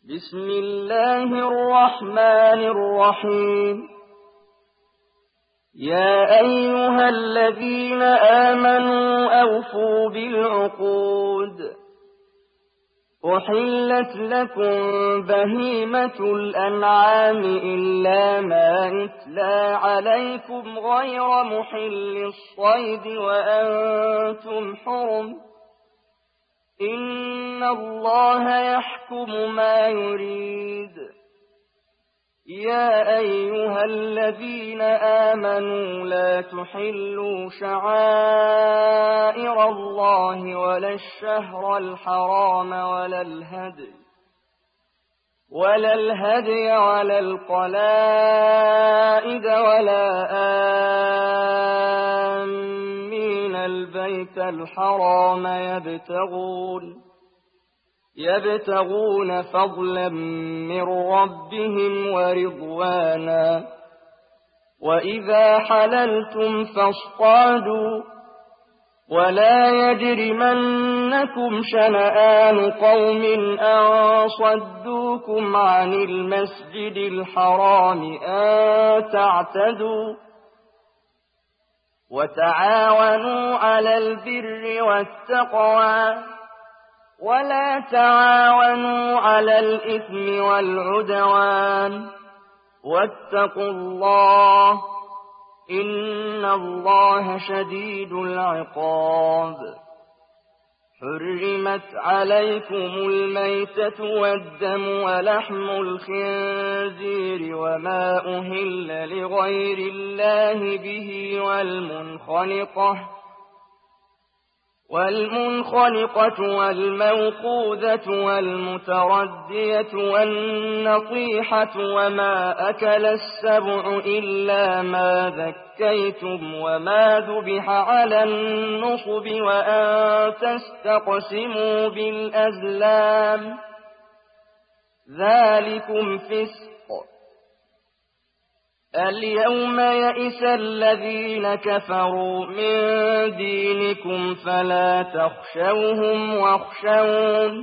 بسم الله الرحمن الرحيم. يا أيها الذين آمنوا أوفوا بالعقود. أحلت لكم بهيمة الأنعام إلا ما يتلى عليكم غير محل الصيد وأنتم حرم. إن الله يحكم ما يريد. يا أيها الذين آمنوا لا تحلوا شعائر الله ولا الشهر الحرام ولا الهدي ولا القلائد ولا آمين البيت الحرام يبتغون فضلا من ربهم ورضوانا. وإذا حللتم فاصطادوا ولا يجرمنكم شنآن قوم أن صدوكم عن المسجد الحرام أن تعتدوا. وتعاونوا على البر والتقوى ولا تعاونوا على الإثم والعدوان. واتقوا الله إن الله شديد العقاب. حرمت عليكم الميتة والدم ولحم الخنزير وما أهل لغير الله به والمنخنقة والموقوذة والمتردية والنطيحة وما أكل السبع إلا ما ذكيتم وما ذبح على النصب وأن تستقسموا بالأزلام ذلكم فسق. اليوم يئس الذين كفروا من دينكم فلا تخشوهم واخشون.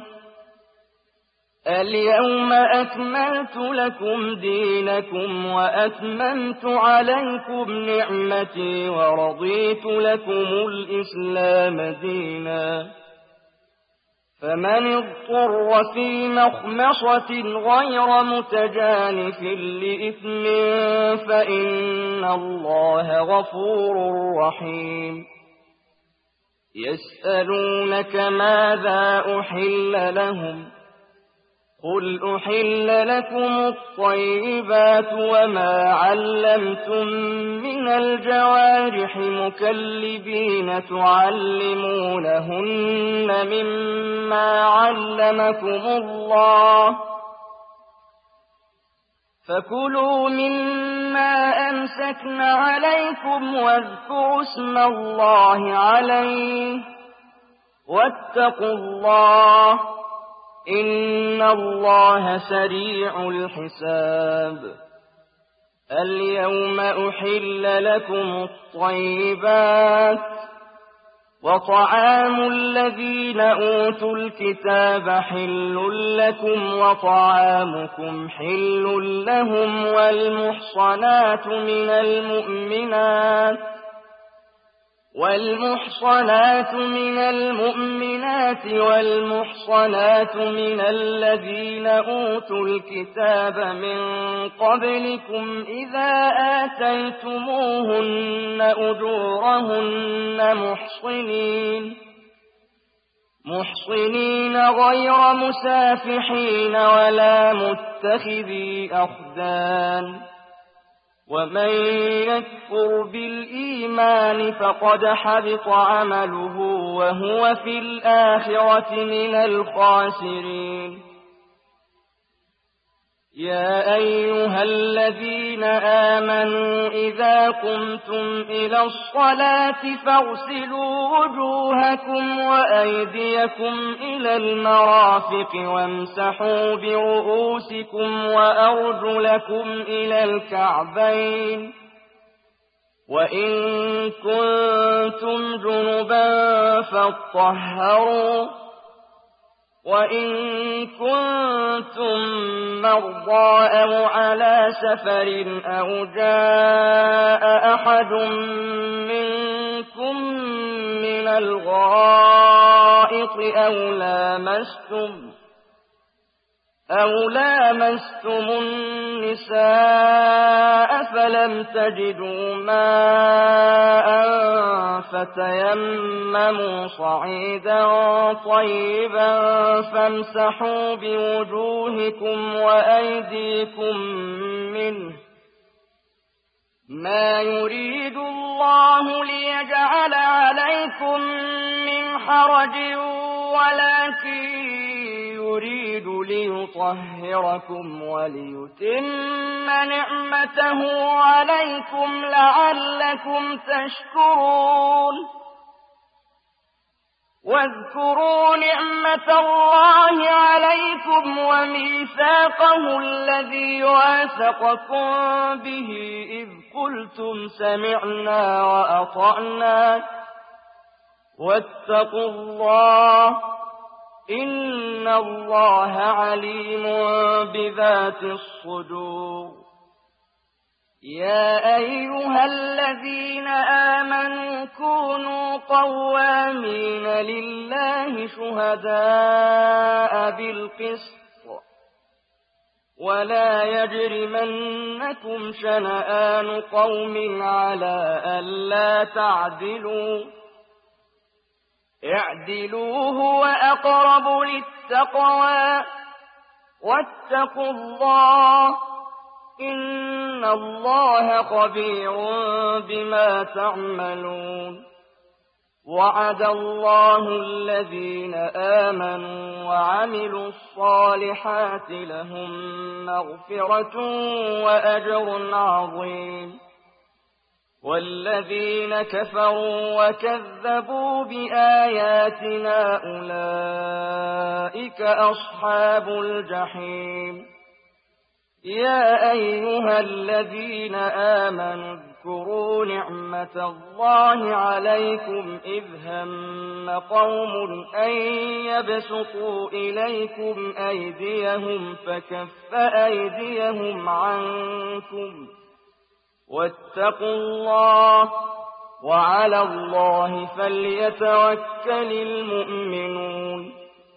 اليوم أكملت لكم دينكم وأتممت عليكم نعمتي ورضيت لكم الإسلام دينا. فمن اضطر في مخمصة غير متجانف لإثم فإن الله غفور رحيم. يسألونك ماذا أحل لهم قل أحل لكم الطيبات وما علمتم من الجوارح مكلبين تعلمونهن مما علمكم الله فكلوا مما أمسكن عليكم واذكروا اسم الله عليه واتقوا الله إن الله سريع الحساب. اليوم أحل لكم الطيبات وطعام الذين أوتوا الكتاب حل لكم وطعامكم حل لهم والمحصنات من المؤمنات والمحصنات من الذين أوتوا الكتاب من قبلكم إذا آتيتموهن أجورهن محصنين غير مسافحين ولا متخذي أخدان. ومن يكفر بالإيمان فقد حبط عمله وهو في الآخرة من الخاسرين. يا أيها الذين آمنوا إذا قمتم إلى الصلاة فاغسلوا وجوهكم وأيديكم إلى المرافق وامسحوا برؤوسكم وأرجلكم إلى الكعبين وإن كنتم جنبا فاطهروا وإن كنتم مرضى أو على سفر أو جاء أحد منكم من الغائط أو لامستم النساء فلم تجدوا ماء فتيمموا صعيدا طيبا فامسحوا بوجوهكم وأيديكم منه ما يريد الله ليجعل عليكم من حرج ولكن يريد ليطهركم وليتم نعمته عليكم لعلكم تشكرون واذكروا نعمة الله عليكم وميثاقه الذي واثقكم به إذ قلتم سمعنا وأطعنا واتقوا الله إن الله عليم بذات الصدور يا أيها الذين آمنوا كونوا قوامين لله شهداء بالقسط ولا يجرمنكم شنآن قوم على ألا تعدلوا اعدلوا هو أقرب للتقوى واتقوا الله إن الله خبير بما تعملون وعد الله الذين آمنوا وعملوا الصالحات لهم مغفرة وأجر عظيم والذين كفروا وكذبوا بآياتنا أولئك أصحاب الجحيم يا أيها الذين آمنوا اذكروا نعمة الله عليكم إذ هم قوم أن يبسطوا إليكم أيديهم فكف أيديهم عنكم واتقوا الله وعلى الله فليتوكل المؤمنون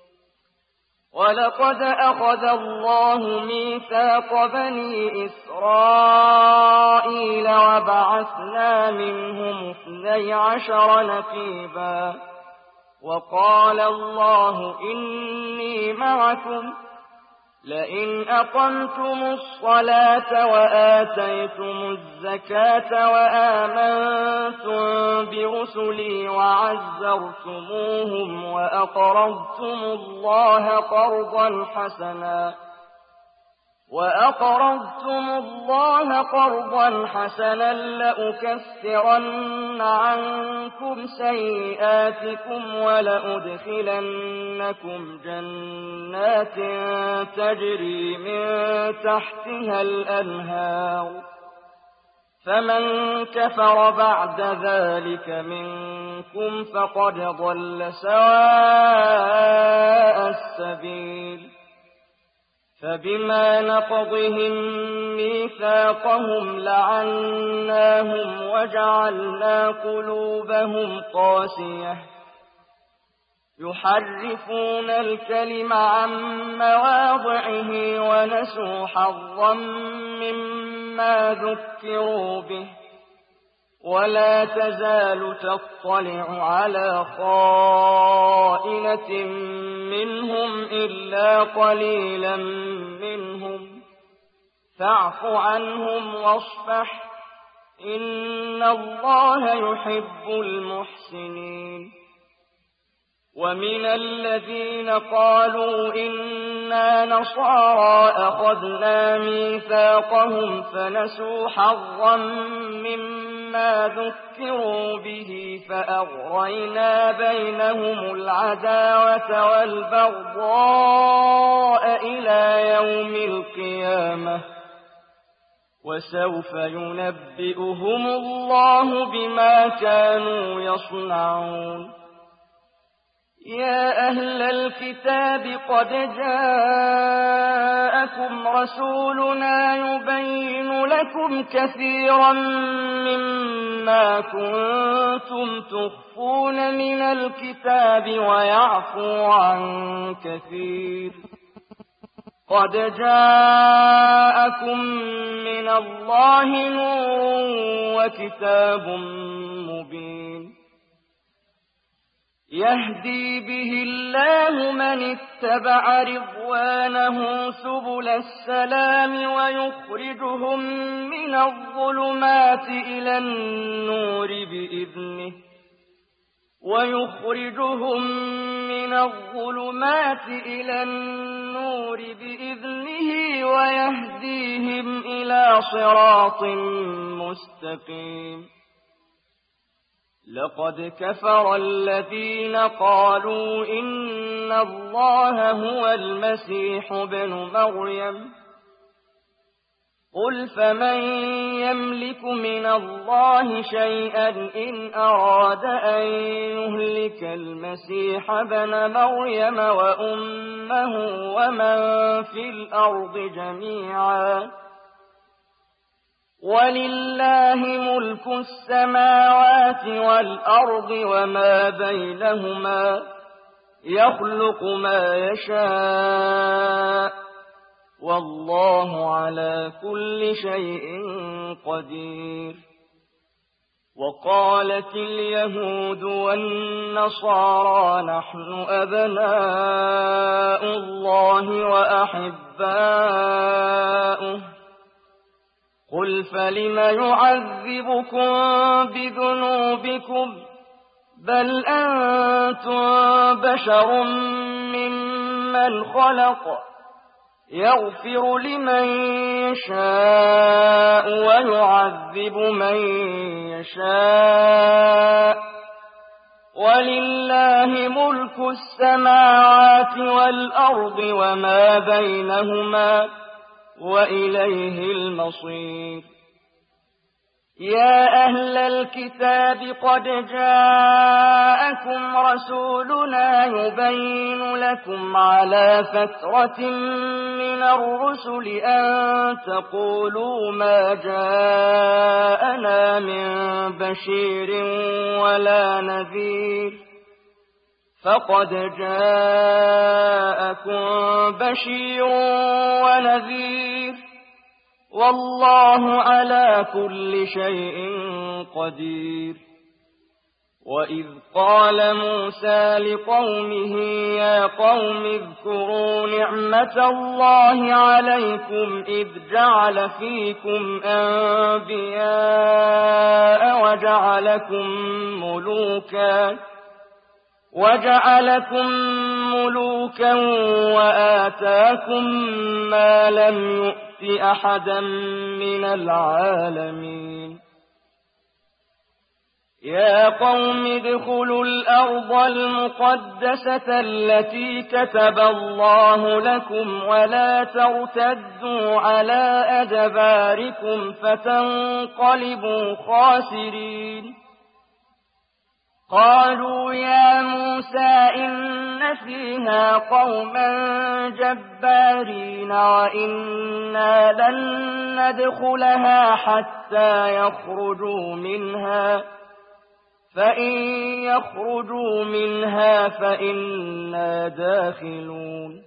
ولقد أخذ الله ميثاق بني إسرائيل وبعثنا منهم 12 نقيبا وقال الله إني معكم لئن أقمتم الصلاة وآتيتم الزكاة وآمنتم برسلي وعزرتموهم وأقرضتم الله قرضا حسنا لأكفرن عنكم سيئاتكم ولأدخلنكم جنات تجري من تحتها الأنهار فمن كفر بعد ذلك منكم فقد ضل سواء السبيل فبما نقضهم ميثاقهم لعناهم وجعلنا قلوبهم قاسية يحرفون الكلم عن مواضعه ونسوا حظا مما ذكروا به ولا تزال تطلع على خائنة منهم إلا قليلا منهم فاعف عنهم واصفح إن الله يحب المحسنين ومن الذين قالوا إنا نصارى أخذنا ميثاقهم فنسوا حظا مما ذكروا به فأغرينا بينهم العداوة والبغضاء إلى يوم القيامة وسوف ينبئهم الله بما كانوا يصنعون يا أهل الكتاب قد جاءكم رسولنا يبين لكم كثيرا مما كنتم تخفون من الكتاب ويعفو عن كثير. قد جاءكم من الله نور وكتاب مبين يهدي به الله من اتبع رضوانه سبل السلام ويخرجهم من الظلمات إلى النور بإذنه ويهديهم إلى صراط مستقيم. لقد كفر الذين قالوا إن الله هو المسيح ابن مريم قل فمن يملك من الله شيئا إن أراد أن يهلك المسيح ابن مريم وأمه ومن في الأرض جميعا ولله ملك السماوات والأرض وما بينهما يخلق ما يشاء والله على كل شيء قدير. وقالت اليهود والنصارى نحن أبناء الله وأحباؤه قل فلم يعذبكم بذنوبكم بل أنتم بشر ممن خلق يغفر لمن يشاء ويعذب من يشاء ولله ملك السماوات والأرض وما بينهما وإليه المصير. يا أهل الكتاب قد جاءكم رسولنا يبين لكم على فترة من الرسل أن تقولوا ما جاءنا من بشير ولا نذير فقد جاءكم بشير ونذير والله على كل شيء قدير. وإذ قال موسى لقومه يا قوم اذكروا نعمة الله عليكم إذ جعل فيكم أنبياء وجعلكم ملوكا وآتاكم ما لم يؤت أحدا من العالمين. يا قوم ادخلوا الأرض المقدسة التي كتب الله لكم ولا ترتدوا على أدباركم فتنقلبوا خاسرين. قالوا يا موسى إن فيها قوما جبارين وإنا لن ندخلها حتى يخرجوا منها فإن يخرجوا منها فإنا داخلون.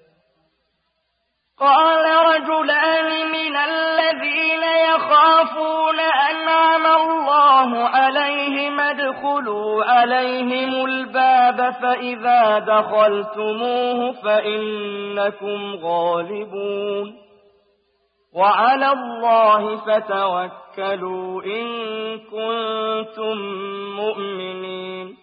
قال رجلان من الذين يخافون أنعم الله عليهم ادخلوا عليهم الباب فإذا دخلتموه فإنكم غالبون وعلى الله فتوكلوا إن كنتم مؤمنين.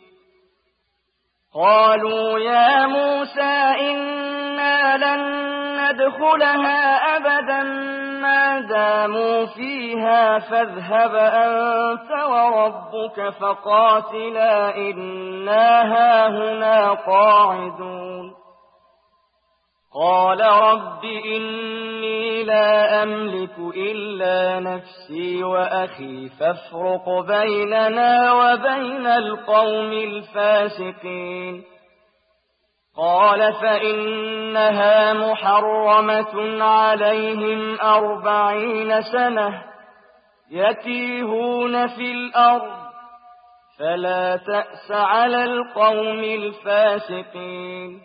قالوا يا موسى إنا لن ندخلها أبدا ما داموا فيها فاذهب أنت وربك فقاتلا إنا هاهنا قاعدون. قال رب إني لا أملك إلا نفسي وأخي فافرق بيننا وبين القوم الفاسقين. قال فإنها محرمة عليهم 40 سنة يتيهون في الأرض فلا تأس على القوم الفاسقين.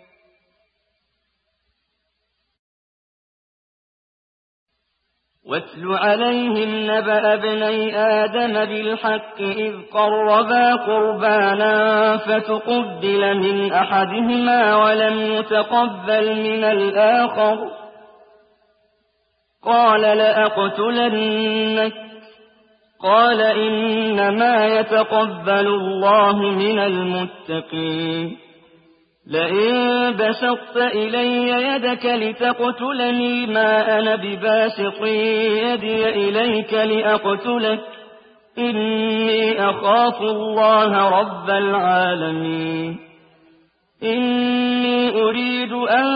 واتل عليهم نبأ ابني آدم بالحق إذ قربا قربانا فتقبل من أحدهما ولم يتقبل من الآخر قال لأقتلنك قال إنما يتقبل الله من المتقين. لئن بسطت إلي يدك لتقتلني ما أنا بباسط يدي إليك لأقتلك إني أخاف الله رب العالمين. إني أريد أن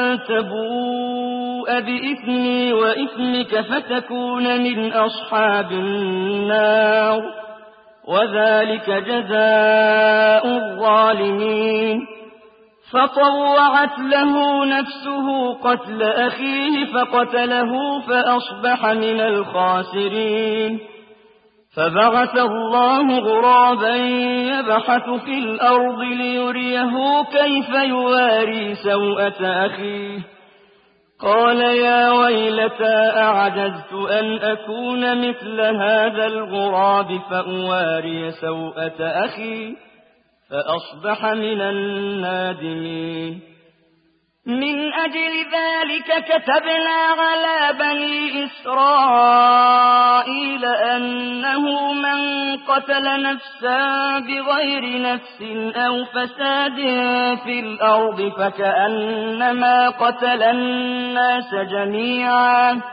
تبوء بإثمي وإثمك فتكون من أصحاب النار وذلك جزاء الظالمين. فطوعت له نفسه قتل أخيه فقتله فأصبح من الخاسرين. فبعث الله غرابا يبحث في الأرض ليريه كيف يواري سوءة أخيه قال يا ويلتى أعجزت أن أكون مثل هذا الغراب فأواري سوءة أخي فأصبح من النادمين. من أجل ذلك كتبنا على بني إسرائيل أنه من قتل نفسا بغير نفس أو فساد في الأرض فكأنما قتل الناس جميعا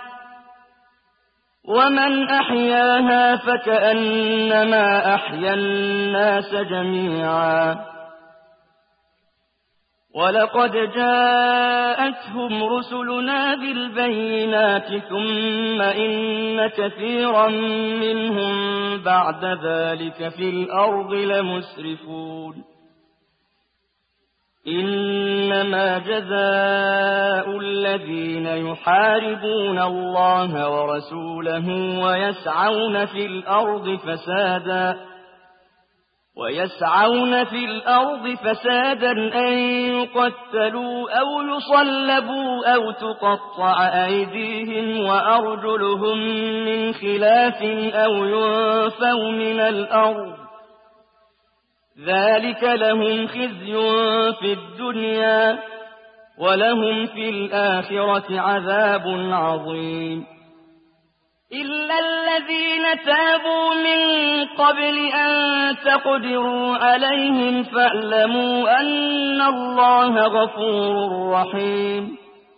ومن أحياها فكأنما أحيا الناس جميعا. ولقد جاءتهم رسلنا بالبينات ثم إن كثيرا منهم بعد ذلك في الأرض لمسرفون. إنما جزاء الذين يحاربون الله ورسوله ويسعون في الأرض فسادا أن يقتلوا أو يصلبوا أو تقطع أيديهم وأرجلهم من خلاف أو ينفوا من الأرض ذلك لهم خزي في الدنيا ولهم في الآخرة عذاب عظيم. إلا الذين تابوا من قبل أن تقدروا عليهم فاعلموا أن الله غفور رحيم.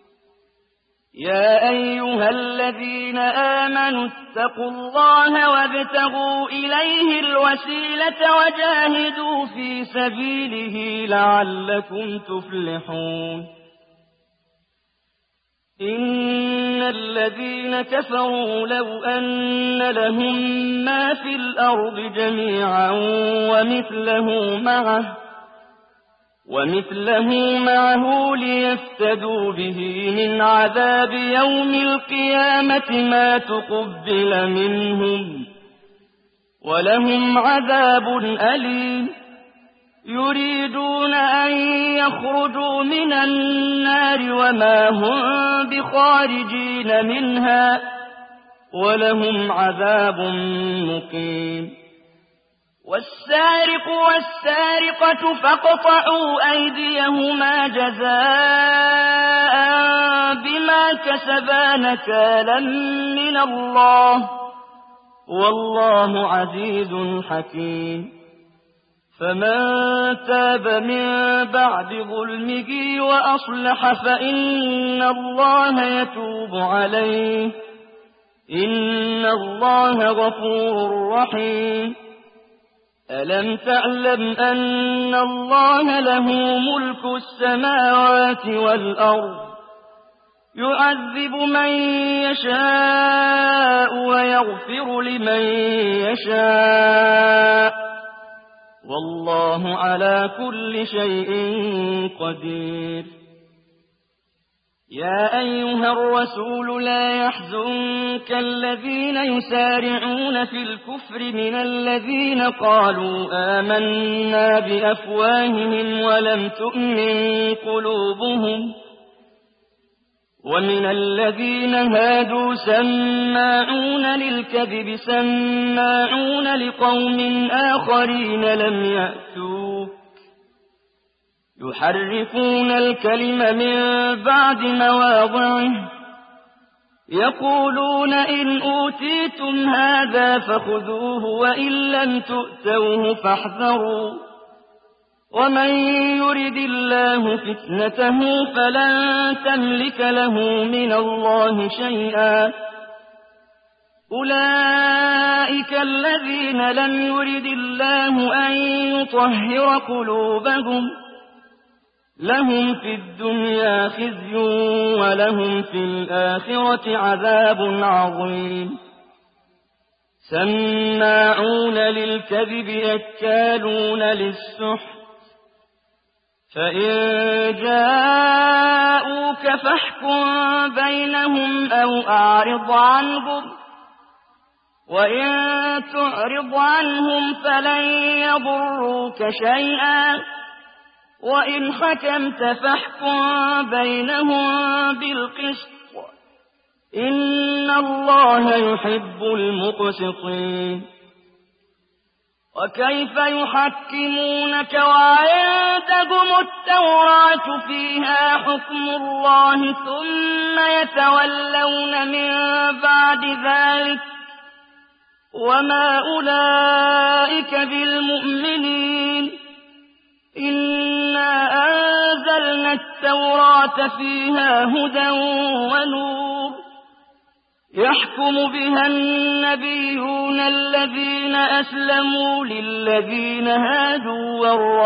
يا أيها الذين آمنوا اتقوا الله وابتغوا إليه الوسيلة وجاهدوا في سبيله لعلكم تفلحون. إن الذين كفروا لو أن لهم ما في الأرض جميعا ومثله معه ليفتدوا به من عذاب يوم القيامة ما تقبل منهم ولهم عذاب أليم. يريدون أن يخرجوا من النار وما هم بخارجين منها ولهم عذاب مقيم. والسارق والسارقة فاقطعوا أيديهما جزاء بما كسبا نكالا من الله والله عزيز حكيم. فمن تاب من بعد ظلمه وأصلح فإن الله يتوب عليه إن الله غفور رحيم. ألم تعلم أن الله له ملك السماوات والأرض يعذب من يشاء ويغفر لمن يشاء والله على كل شيء قدير. يا أيها الرسول لا يحزنك الذين يسارعون في الكفر من الذين قالوا آمنا بأفواههم ولم تؤمن قلوبهم، ومن الذين هادوا سماعون للكذب سماعون لقوم آخرين لم يأتوك يحرفون الكلم من بعد مواضعه يقولون إن أوتيتم هذا فخذوه وإن لم تؤتوه فاحذروا ومن يرد الله فتنته فلن تملك له من الله شيئا أولئك الذين لم يرد الله أن يطهر قلوبهم لهم في الدنيا خزي ولهم في الآخرة عذاب عظيم. سماعون للكذب أكالون للسحت فإن جاءوك فاحكم بينهم أو أعرض عنهم وإن تعرض عنهم فلن يضروك شيئا وإن حكمت فاحكم بينهم بالقسط إن الله يحب المقسطين. وكيف يحكمونك وعندهم التوراة فيها حكم الله ثم يتولون من بعد ذلك وما أولئك بالمؤمنين. إنا أنزلنا التوراة فيها هدى ونور يحكم بها النبيون الذين أسلموا للذين هادوا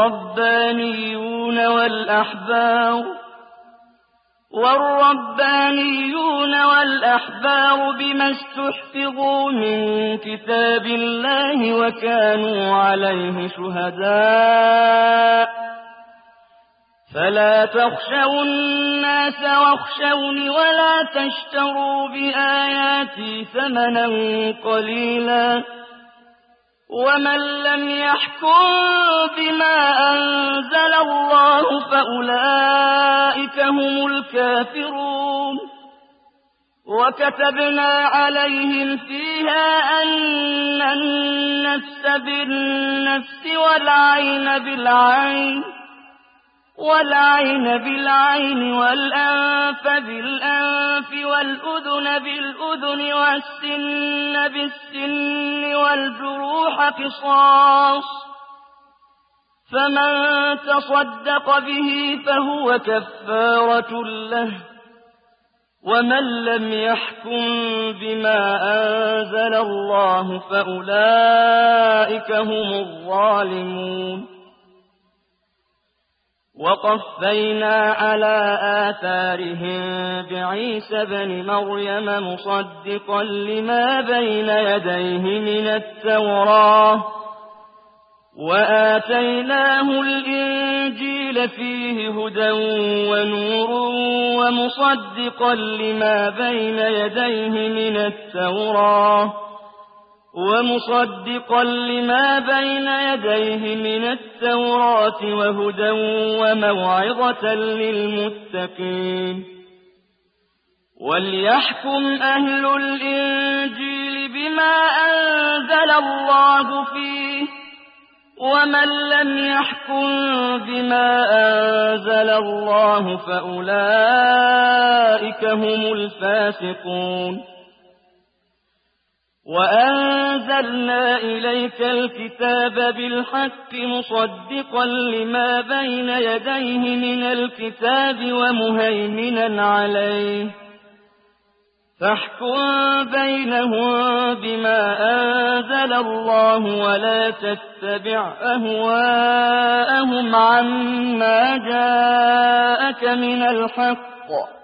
والربانيون والأحبار بما استحفظوا من كتاب الله وكانوا عليه شهداء فلا تخشوا الناس واخشوني ولا تشتروا بآياتي ثمنا قليلا ومن لم يحكم بما أنزل الله فأولئك هم الكافرون. وكتبنا عليهم فيها أن النفس بالنفس والعين بالعين والأنف بالأنف والأذن بالأذن والسن بالسن والجروح قصاص فمن تصدق به فهو كفارة له ومن لم يحكم بما أنزل الله فأولئك هم الظالمون. وقفينا على آثارهم بعيسى بن مريم مصدقا لما بين يديه من التوراة وآتيناه الإنجيل فيه هدى ونور ومصدقا لما بين يديه من التوراة وهدى وموعظة للمتقين. وليحكم أهل الإنجيل بما أنزل الله فيه ومن لم يحكم بما أنزل الله فأولئك هم الفاسقون. وأنزلنا إليك الكتاب بالحق مصدقا لما بين يديه من الكتاب ومهيمنا عليه فاحكم بينهم بما أنزل الله ولا تتبع أهواءهم عما جاءك من الحق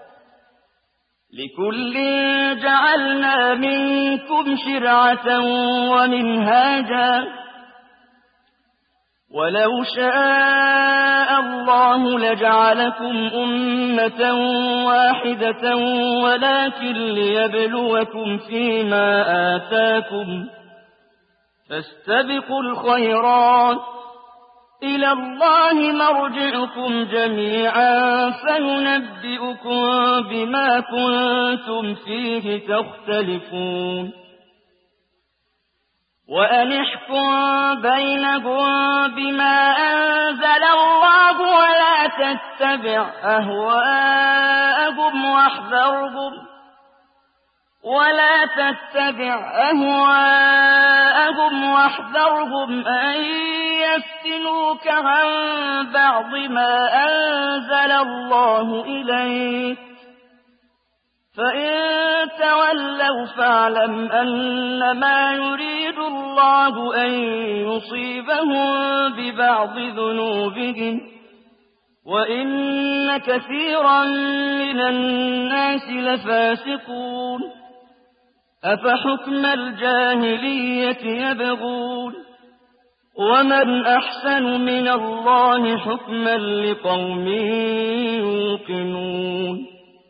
لكل جعلنا منكم شرعة ومنهاجا ولو شاء الله لجعلكم أمة واحدة ولكن ليبلوكم فيما آتاكم فاستبقوا الخيرات إلى الله مرجعكم جميعا فينبئكم بما كنتم فيه تختلفون وأن احكم بينهم بما أنزل الله ولا تتبع أهواءهم واحذرهم أن يفتنوك عن بعض ما أنزل الله إليك فإن تولوا فاعلم أنما يريد الله أن يصيبهم ببعض ذنوبهم وإن كثيرا من الناس لفاسقون أفحكم الجاهلية يبغون ومن أحسن من الله حكما لقوم يوقنون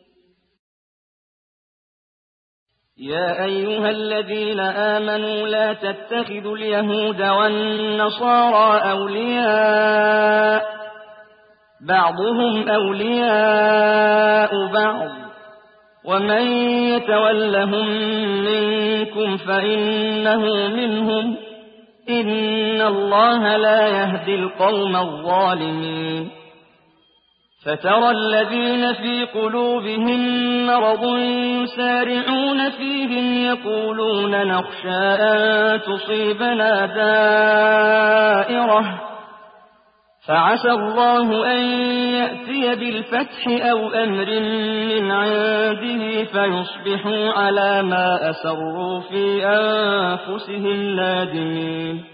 يا أيها الذين آمنوا لا تتخذوا اليهود والنصارى أولياء بعضهم أولياء بعض ومن يتولهم منكم فإنه منهم إن الله لا يهدي القوم الظالمين فترى الذين في قلوبهم مرض يسارعون فيهم يقولون نخشى أن تصيبنا دائرة فعسى الله أن يأتي بالفتح أو أمر من عنده فيصبحوا على ما أسروا في أنفسهم نادمين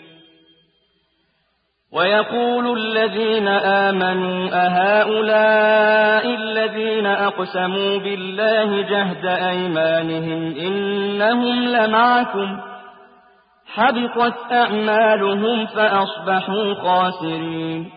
ويقول الذين آمنوا أهؤلاء الذين أقسموا بالله جهد أيمانهم إنهم لمعكم حبطت أعمالهم فأصبحوا خاسرين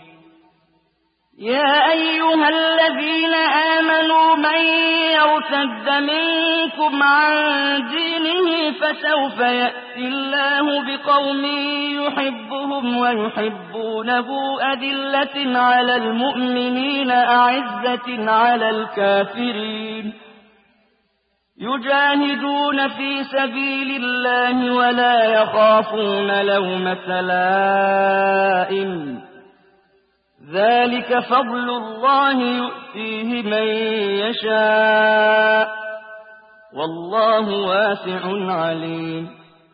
يا أيها الذين آمنوا من يرتد منكم عن دينه فسوف يأتي الله بقوم يحبهم ويحبونه أذلة على المؤمنين أعزة على الكافرين يجاهدون في سبيل الله ولا يخافون لومة لائم ذلك فضل الله يؤتيه من يشاء والله واسع عليم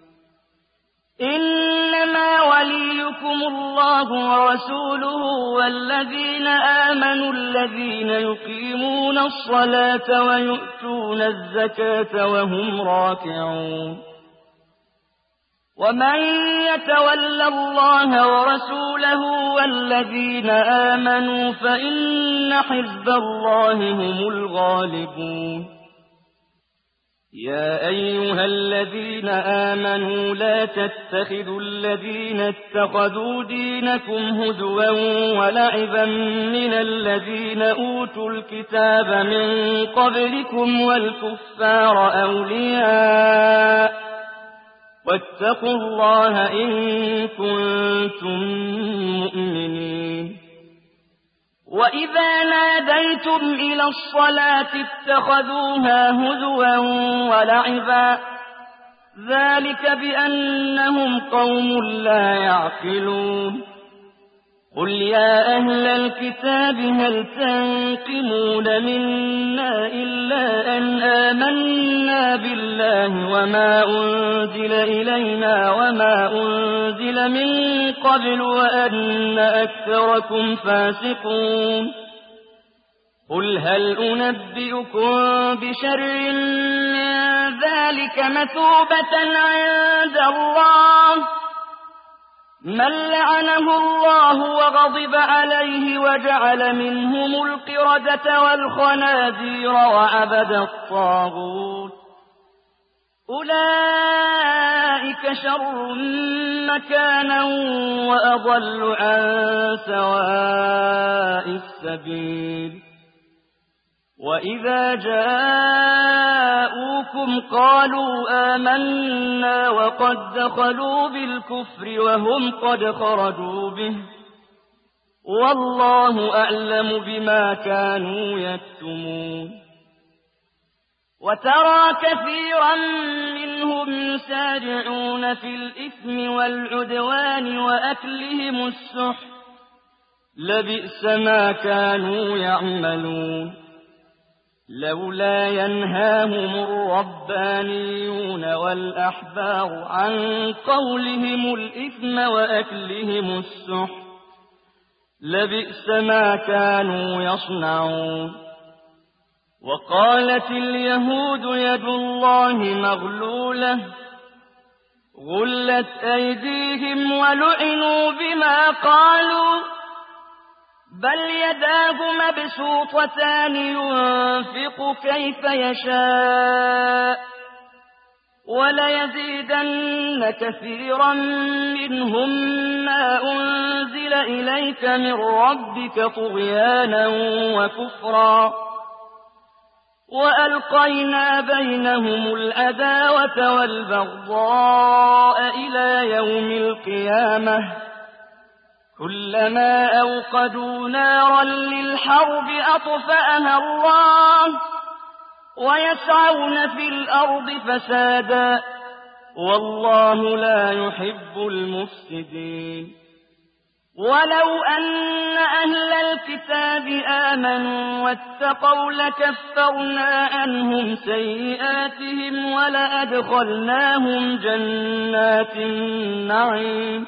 إنما وليكم الله ورسوله والذين آمنوا الذين يقيمون الصلاة ويؤتون الزكاة وهم راكعون ومن يتول الله ورسوله والذين آمنوا فإن حزب الله هم الغالبون يا أيها الذين آمنوا لا تتخذوا الذين اتخذوا دينكم هزوا ولعبا من الذين أوتوا الكتاب من قبلكم والكفار أولياء واتقوا الله إن كنتم مؤمنين وإذا ناديتم إلى الصلاة اتخذوها هزوا ولعبا ذلك بأنهم قوم لا يعقلون قل يا أهل الكتاب هل تنقمون منا إلا أن آمنا بالله وما أنزل إلينا وما أنزل من قبل وأن أكثركم فاسقون قل هل أنبئكم بشر من ذلك مثوبة عند الله من لعنه الله وغضب عليه وجعل منهم القردة والخنازير وعبد الطاغوت أولئك شر مكانا وأضل عن سواء السبيل وإذا جاءوكم قالوا آمنا وقد دخلوا بالكفر وهم قد خرجوا به والله أعلم بما كانوا يكتمون وترى كثيرا منهم يسارعون في الإثم والعدوان وأكلهم السحت لبئس ما كانوا يعملون لولا ينهاهم الربانيون والأحبار عن قولهم الإثم وأكلهم السحت لبئس ما كانوا يصنعون وقالت اليهود يد الله مغلولة غلت أيديهم ولعنوا بما قالوا بل يداه مبسوطتان ينفق كيف يشاء وليزيدن كثيرا منهم ما أنزل إليك من ربك طغيانا وكفرا وألقينا بينهم العداوة والبغضاء إلى يوم القيامة كلما أوقدوا نارا للحرب أطفأها الله ويسعون في الأرض فسادا والله لا يحب المفسدين ولو أن أهل الكتاب آمنوا واتقوا لكفرنا عنهم سيئاتهم ولأدخلناهم جنات النعيم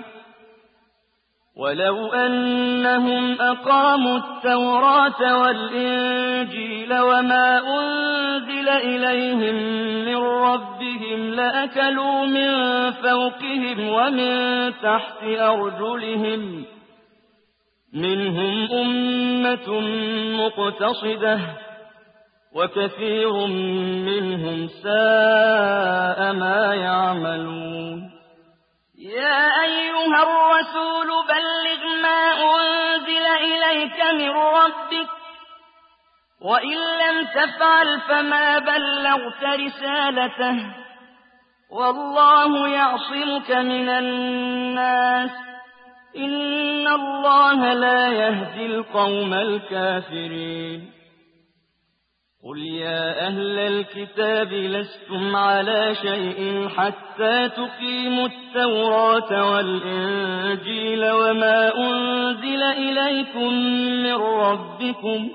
ولو أنهم أقاموا التوراة والإنجيل وما أنزل إليهم من ربهم لأكلوا من فوقهم ومن تحت أرجلهم منهم أمة مقتصدة وكثير منهم ساء ما يعملون يا أيها الرسول بلغ ما أنزل إليك من ربك وإن لم تفعل فما بلغت رسالته والله يعصمك من الناس إن الله لا يهدي القوم الكافرين قل يا أهل الكتاب لستم على شيء حتى تقيموا التوراة والإنجيل وما أنزل إليكم من ربكم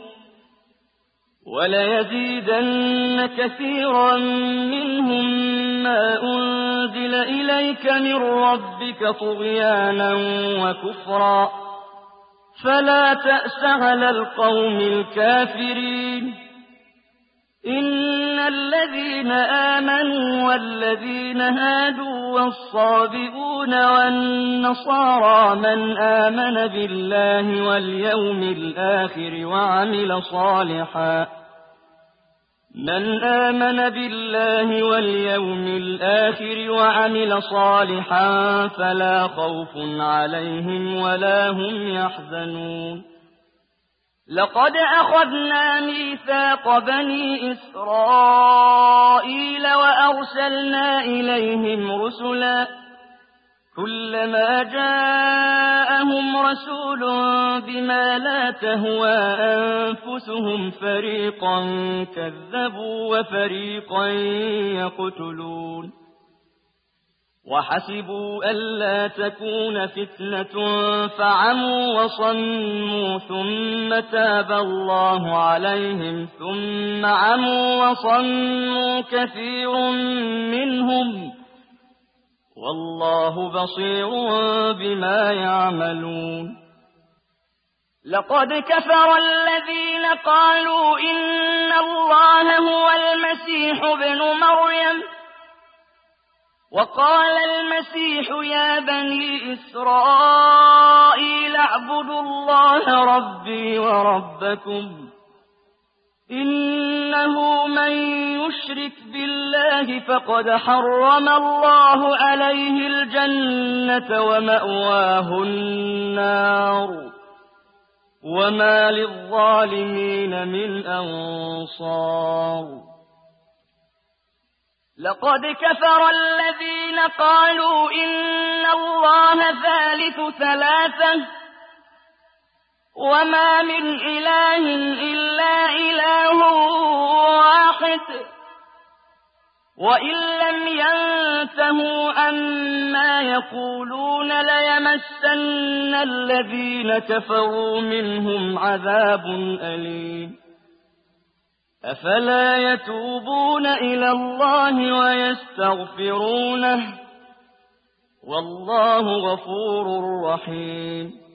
وليزيدن كثيرا منهم ما أنزل إليك من ربك طغيانا وكفرا فلا تأس على القوم الكافرين إن الذين آمنوا والذين هادوا والصابئون والنصارى من آمن بالله واليوم الآخر وعمل صالحا فلا خوف عليهم ولا هم يحزنون لقد أخذنا ميثاق بني إسرائيل وأرسلنا إليهم رسلا كلما جاءهم رسول بما لا تهوى أنفسهم فريقا كذبوا وفريقا يقتلون وحسبوا ألا تكون فتنة فعموا وصموا ثم تاب الله عليهم ثم عموا وصموا كثير منهم والله بصير بما يعملون لقد كفر الذين قالوا إن الله هو المسيح ابن مريم وقال المسيح يا بني إسرائيل اعبدوا الله ربي وربكم إنه من يشرك بالله الله فقد حرم الله عليه الجنة ومأواه النار وما للظالمين من أنصار. لقد كفر الذين قالوا إن الله ثالث ثلاثة وما من إله إلا إله واحد وإن لم ينتهوا عما يقولون ليمسن الذين كفروا منهم عذاب أليم. أفلا يتوبون إلى الله ويستغفرونه والله غفور رحيم.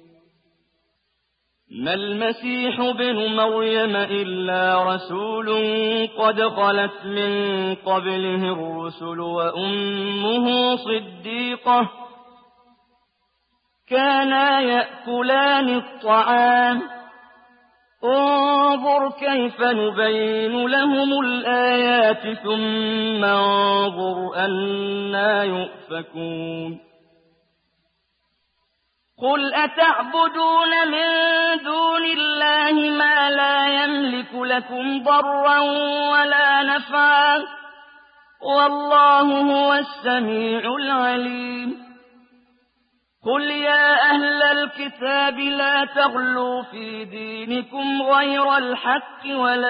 ما المسيح ابن مريم إلا رسول قد خلت من قبله الرسل وأمه صديقة كانا يأكلان الطعام انظر كيف نبين لهم الآيات ثم انظر أنى يؤفكون. قل أتعبدون من دون الله ما لا يملك لكم ضرا ولا نفعا والله هو السميع العليم. قل يا أهل الكتاب لا تغلوا في دينكم غير الحق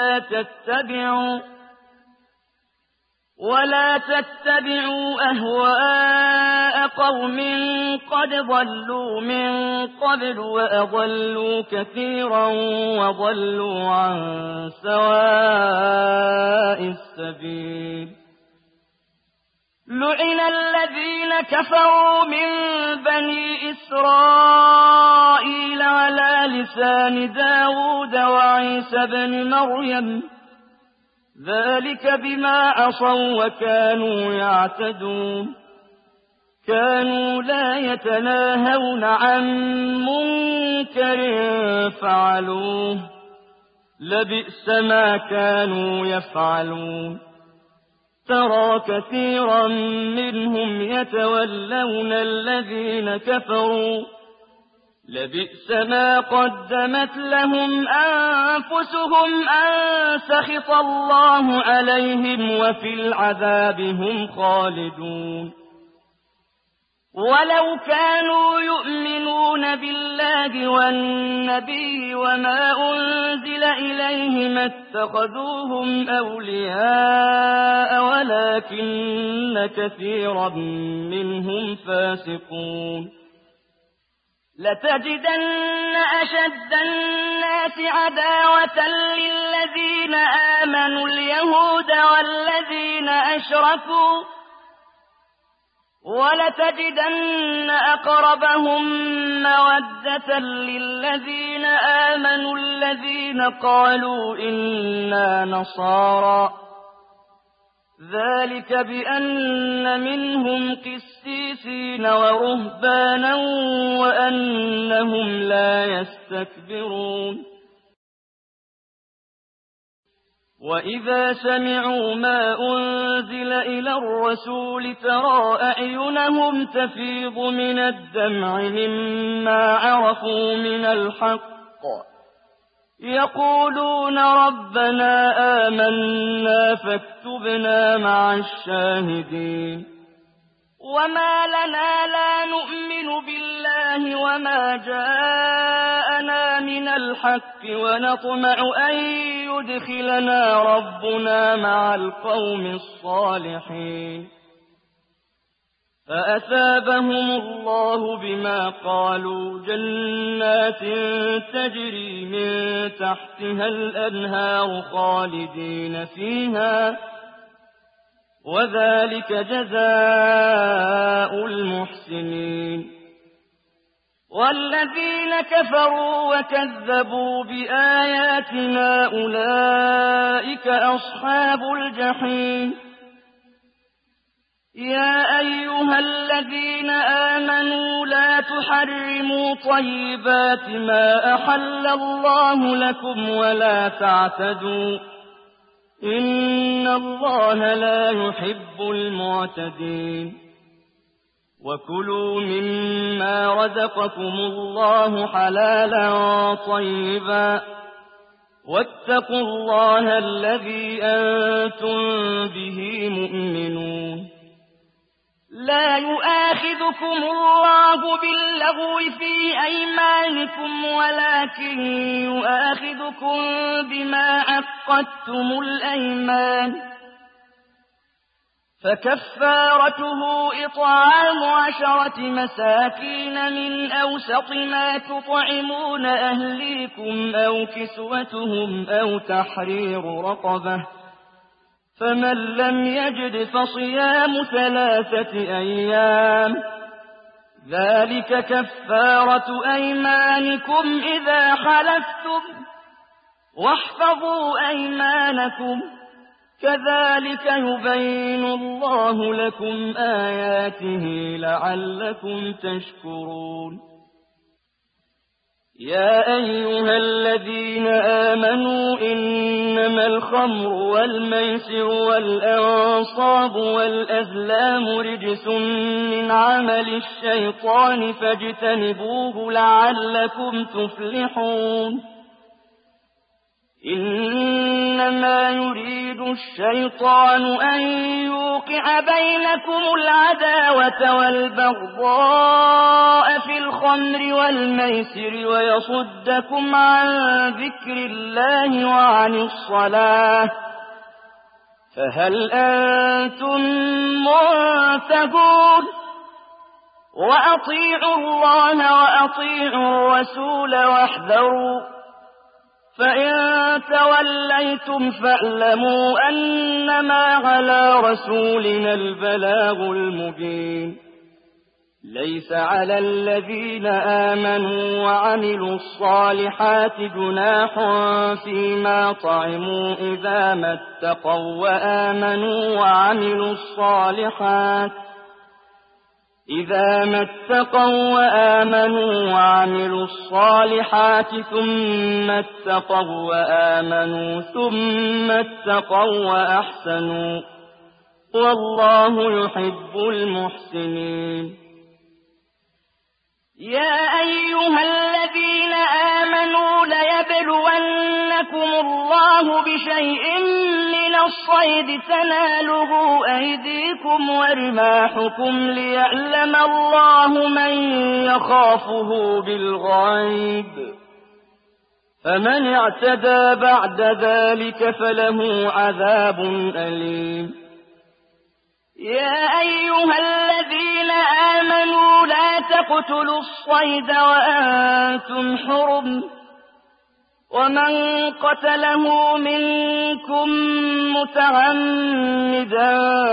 ولا تتبعوا أهواء قوم قد ضلوا من قبل وأضلوا كثيرا وضلوا عن سواء السبيل. لعن الذين كفروا من بني إسرائيل على لسان داود وعيسى بن مريم ذلك بما عصوا وكانوا يعتدون. كانوا لا يتناهون عن منكر فعلوه لبئس ما كانوا يفعلون. ترى كثيرا منهم يتولون الذين كفروا لبئس ما قدمت لهم أنفسهم أن سخط الله عليهم وفي العذاب هم خالدون. ولو كانوا يؤمنون بالله والنبي وما أنزل إليه ما اتخذوهم أولياء ولكن كثيرا منهم فاسقون. لتجدن أشد الناس عداوة للذين آمنوا اليهود والذين أشركوا ولتجدن أقربهم مودة للذين آمنوا الذين قالوا إنا نصارى ذلك بأن منهم قسيسين ورهبانا وأنهم لا يستكبرون. وإذا سمعوا ما أنزل إلى الرسول ترى أعينهم تفيض من الدمع مما عرفوا من الحق يقولون ربنا آمنا فاكتبنا مع الشاهدين. وما لنا لا نؤمن بالله وما جاءنا من الحق ونطمع أن يدخلنا ربنا مع القوم الصالحين. فأثابهم الله بما قالوا جنات تجري من تحتها الأنهار خالدين فيها وذلك جزاء المحسنين. والذين كفروا وكذبوا بآياتنا أولئك أصحاب الجحيم. يا أيها الذين آمنوا لا تحرموا طيبات ما أحل الله لكم ولا تعتدوا إن الله لا يحب المعتدين وكلوا مما رزقكم الله حلالا طيبا واتقوا الله الذي أنتم به مؤمنون لا يؤاخذكم الله باللغو في أيمانكم ولكن يؤاخذكم بما عقدتم الأيمان فكفارته إطعام 10 مساكين من أوسط ما تطعمون أهليكم أو كسوتهم أو تحرير رقبة فمن لم يجد فصيام 3 أيام ذلك كفارة أيمانكم إذا حلفتم واحفظوا أيمانكم كذلك يبين الله لكم آياته لعلكم تشكرون يا أيها الذين آمنوا إنما الخمر والميسر والأنصاب والأزلام رجس من عمل الشيطان فاجتنبوه لعلكم تفلحون إنما يريد الشيطان أن يوقع بينكم العداوة والبغضاء في الخمر والميسر ويصدكم عن ذكر الله وعن الصلاة فهل أنتم منتهون وأطيعوا الله وأطيعوا الرسول واحذروا فإن توليتم فاعلموا أنما على رسولنا البلاغ المبين ليس على الذين آمنوا وعملوا الصالحات جناح فيما طعموا إذا ما اتقوا وآمنوا وعملوا الصالحات ثم اتقوا وآمنوا ثم اتقوا وأحسنوا والله يحب المحسنين يا أيها الذين آمنوا ليبلونكم الله بشيء من الصيد تناله أيديكم ورماحكم ليعلم الله من يخافه بالغيب فمن اعتدى بعد ذلك فله عذاب أليم يا أيها الذين آمنوا لا تقتلوا الصيد وأنتم حرم ومن قتله منكم متعمدا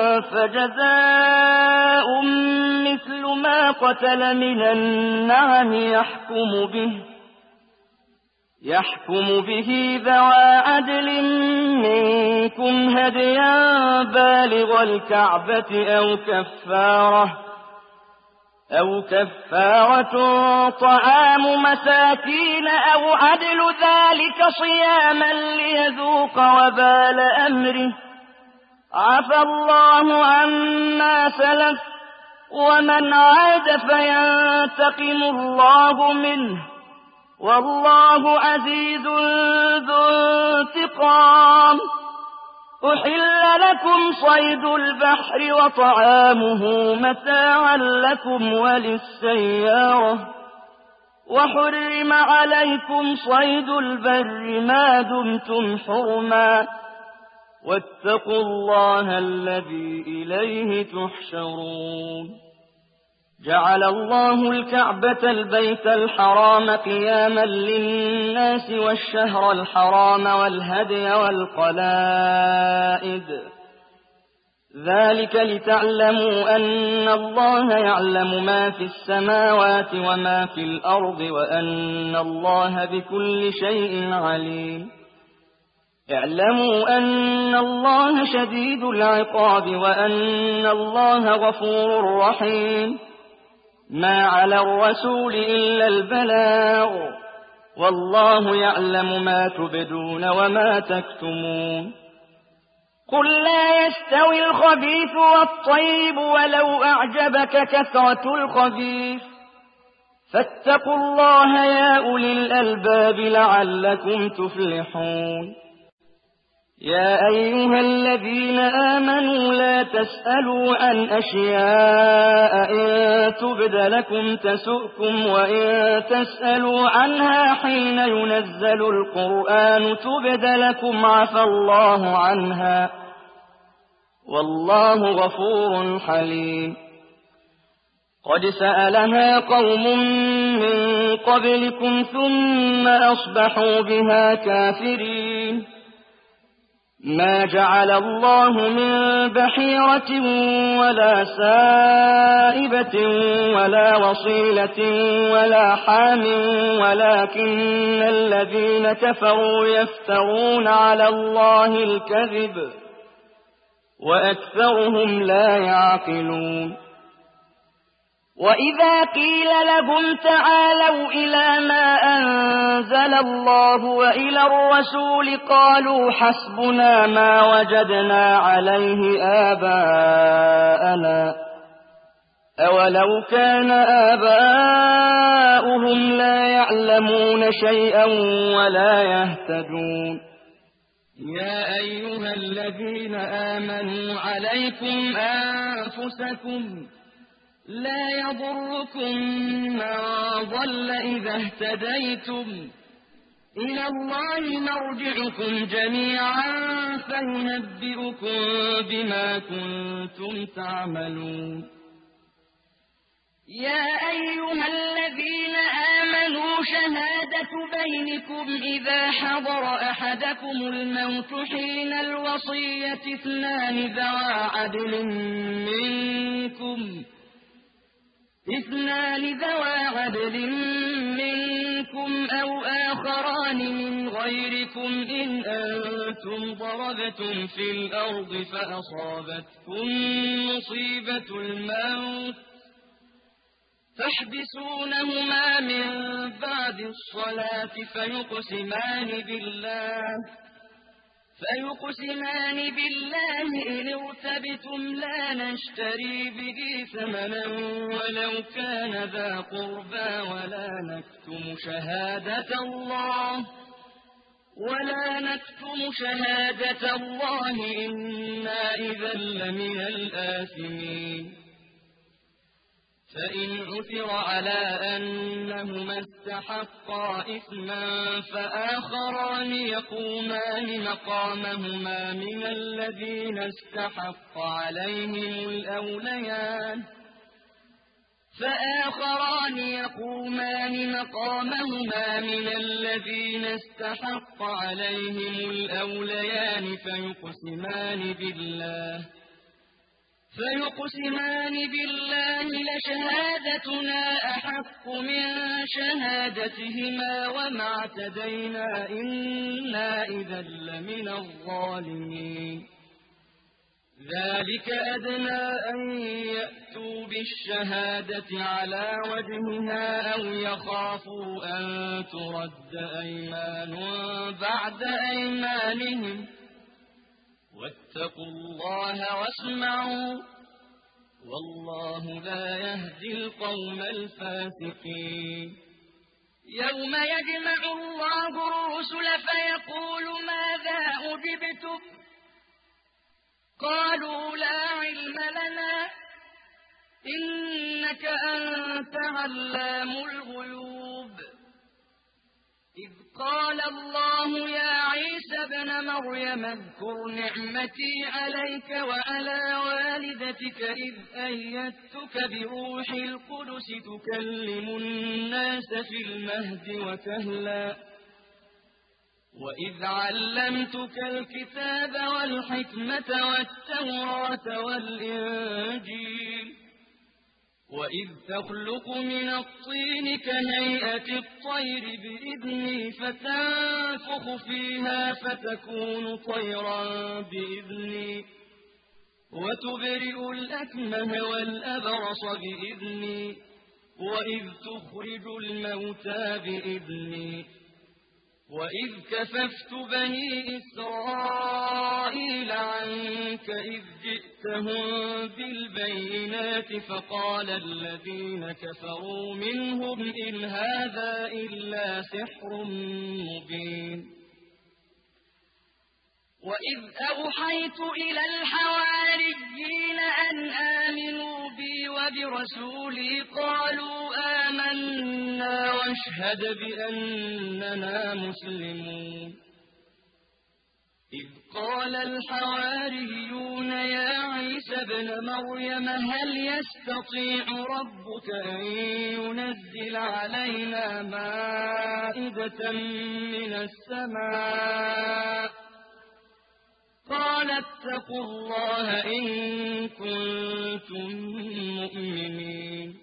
فجزاء مثل ما قتل من النعم يحكم به ذوى عدل منكم هديا بالغ الكعبة أو كفارة طعام مساكين أو عدل ذلك صياما ليذوق وبال أمره عفى الله عما سلف ومن عاد فينتقم الله منه والله عزيز ذو انتقام أحل لكم صيد البحر وطعامه متاعا لكم وللسيارة وحرم عليكم صيد البر ما دمتم حرما واتقوا الله الذي إليه تحشرون جعل الله الكعبة البيت الحرام قياما للناس والشهر الحرام والهدي والقلائد ذلك لتعلموا أن الله يعلم ما في السماوات وما في الأرض وأن الله بكل شيء عليم اعلموا أن الله شديد العقاب وأن الله غفور رحيم ما على الرسول إلا البلاغ والله يعلم ما تبدون وما تكتمون قل لا يستوي الخبيث والطيب ولو أعجبك كثرة الخبيث فاتقوا الله يا أولي الألباب لعلكم تفلحون يا أيها الذين آمنوا لا تسألوا عن أشياء إن تبد لكم تسؤكم وإن تسألوا عنها حين ينزل القرآن تبد لكم عفى الله عنها والله غفور حليم قد سألها قوم من قبلكم ثم أصبحوا بها كافرين ما جعل الله من بحيرة ولا سائبة ولا وصيلة ولا حام ولكن الذين كفروا يفترون على الله الكذب وأكثرهم لا يعقلون وإذا قيل لهم تعالوا إلى ما أنزل الله وإلى الرسول قالوا حسبنا ما وجدنا عليه آباءنا أولو كان آباؤهم لا يعلمون شيئا ولا يهتدون يا أيها الذين آمنوا عليكم أنفسكم لا يضركم من ضل إذا اهتديتم إلى الله مرجعكم جميعا فينبئكم بما كنتم تعملون يا أيها الذين آمنوا شهادة بينكم إذا حضر أحدكم الموت حين الوصية اثنان ذوى عدل منكم أو آخران من غيركم إن أنتم ضربتم في الأرض فأصابتكم مصيبة الموت تحبسونهما من بعد الصلاة فيقسمان بالله إن ارتبتم لا نشتري به ثمنا ولو كان ذا قربى ولا نكتم شهادة الله إنا إذا لمن الآثمين فإن عثر على أنهما استحقا إثما فآخران يقومان مقامهما من الذين استحق عليهم الأوليان فيقسمان بالله لشهادتنا أحق من شهادتهما وما اعتدينا إنا إذا لمن الظالمين ذلك أدنى أن يأتوا بالشهادة على وجهها أو يخافوا أن ترد أيمان بعد أيمانهم واتقوا الله واسمعوا والله لا يهدي القوم الفاسقين يوم يجمع الله الرسل فيقول ماذا أجبتم قالوا لا علم لنا إنك أنت علام الغيوب إذ قال الله يا عيسى ابن مريم اذكر نعمتي عليك وعلى والدتك إذ أيدتك بروح القدس تكلم الناس في المهد وكهلا وإذ علمتك الكتاب والحكمة والتوراة والإنجيل وإذ تخلق من الطين كهيئة الطير بإذني فتنفخ فيها فتكون طيرا بإذني وتبرئ الأكمه والأبرص بإذني وإذ تخرج الموتى بإذني وإذ كففت بني إسرائيل عنك إذ جئتهم بالبينات فقال الذين كفروا منهم إن هذا إلا سحر مبين وإذ أوحيت إلى الحواريين أن آمنوا بي وبرسولي قالوا آمنا واشهد بأننا مسلمون إذ قال الحواريون يا عيسى ابن مريم هل يستطيع ربك أن ينزل علينا مائدة من السماء قال اتقوا الله إن كنتم مؤمنين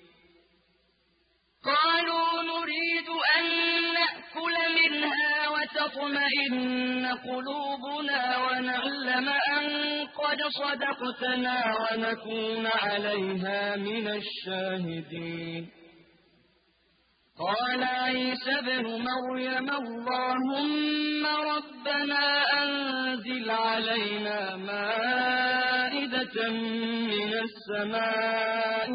قالوا نريد أن نأكل منها وتطمئن قلوبنا ونعلم أن قد صدقتنا ونكون عليها من الشاهدين قال عيسى ابن مريم اللهم ربنا أنزل علينا مائدة من السماء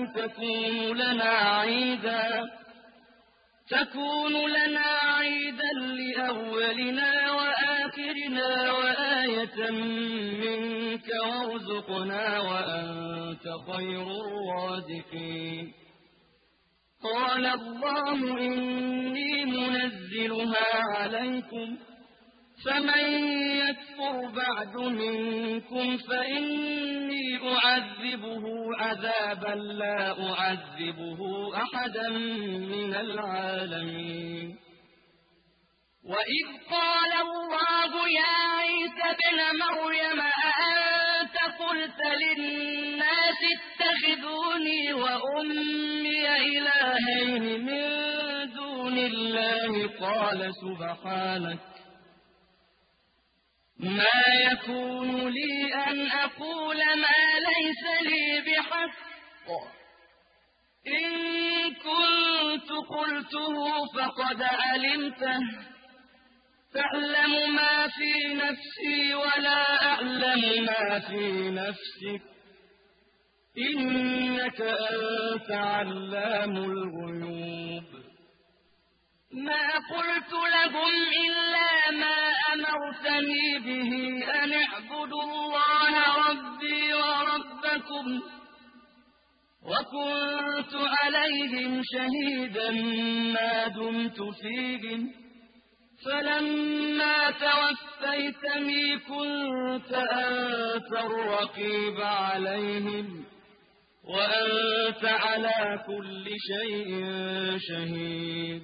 تكون لنا عيدا لأولنا وآخرنا وآية منك وارزقنا وأنت خير الرازقين قال الله إني منزلها عليكم فمن يكفر بعد منكم فإني أعذبه عذابا لا أعذبه أحدا من العالمين وإذ قال الله يا عيسى ابن مريم أأنت قلت للناس اتخذوني وأمي إلهين من دون الله قال سبحانك ما يكون لي أن أقول ما ليس لي بحق إن كنت قلته فقد علمته تعلم ما في نفسي ولا أعلم ما في نفسك إنك أنت علام الغيوب ما قلت لهم إلا ما أمرتني به أن اعبدوا الله ربي وربكم وكنت عليهم شهيدا ما دمت فيهم فلما توفيتني كنت أنت الرقيب عليهم وأنت على كل شيء شهيد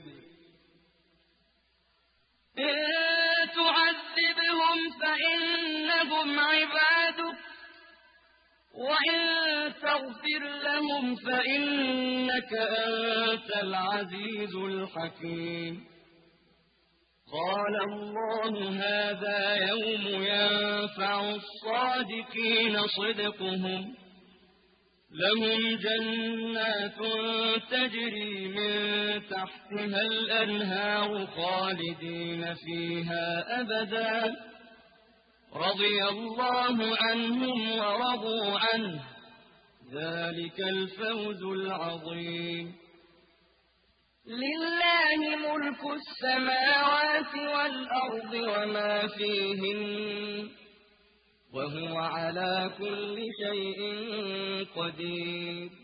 إن تعذبهم فإنهم عبادك وإن تغفر لهم فإنك أنت العزيز الحكيم قال الله هذا يوم ينفع الصادقين صدقهم لهم جنات تجري من تحتها الأنهار خالدين فيها أبدا رضي الله عنهم ورضوا عنه ذلك الفوز العظيم لله ملك السماوات والأرض وما فيهن وهو على كل شيء قدير